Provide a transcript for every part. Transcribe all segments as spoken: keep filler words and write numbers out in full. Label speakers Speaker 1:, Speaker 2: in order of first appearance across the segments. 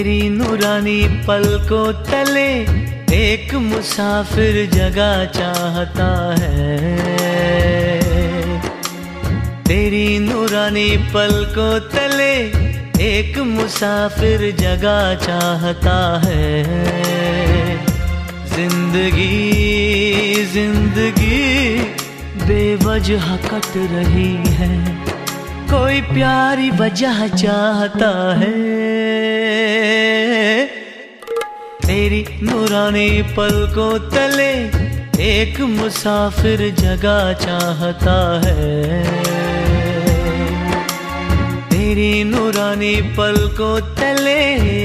Speaker 1: तेरी नूरानी पलकों तले एक मुसाफिर जगह चाहता है। तेरी नूरानी पलकों तले एक मुसाफिर जगह चाहता है। जिंदगी जिंदगी बेवजह कट रही है, कोई प्यारी वजह चाहता है। तेरी नूरानी पलकों तले एक मुसाफिर जगह चाहता है। तेरी नूरानी पलकों तले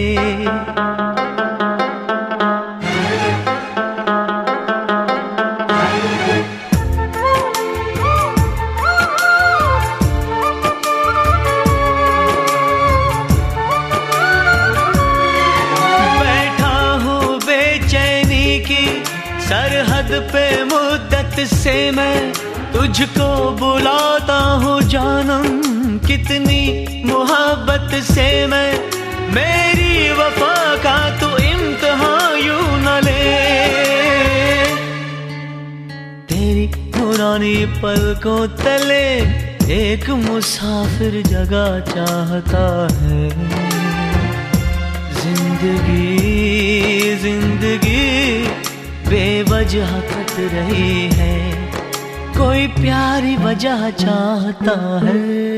Speaker 1: सरहद पे मुद्दत से मैं तुझको बुलाता हूँ जानम, कितनी मोहब्बत से मैं मेरी वफा का तू इम्तिहान यूं न ले। तेरी नूरानी पलकों तले एक मुसाफिर जगह चाहता है। जिंदगी जिंदगी बेवजह कट रही है, कोई प्यारी वजह चाहता है।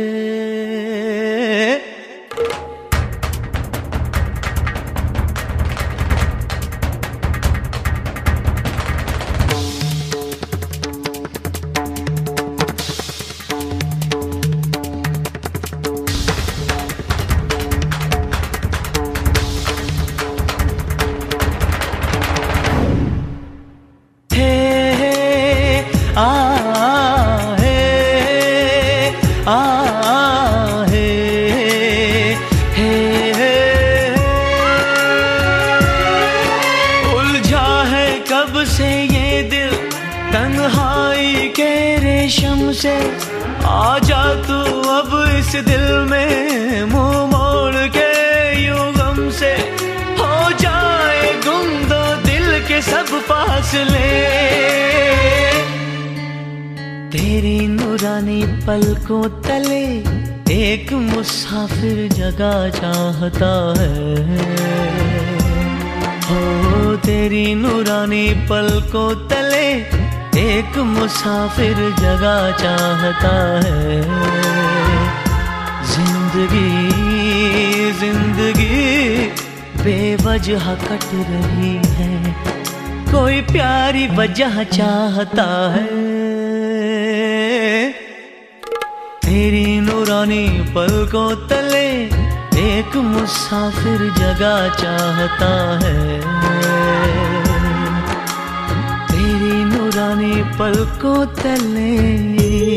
Speaker 1: कब से ये दिल तन्हाई के रेशम से, आजा तू अब इस दिल में मुंह मोड़ के यूं गम से। हो जाए गुम दो दिल के सब फासले। तेरी नूरानी पलकों तले एक मुसाफिर जगह चाहता है। हो तेरी नूरानी पलकों तले एक मुसाफिर जगह चाहता है। जिंदगी जिंदगी बेवजह कट रही है, कोई प्यारी वजह चाहता है। तेरी नूरानी पलकों तले एक मुसाफिर जगह चाहता है। तेरी नूरानी पलकों तले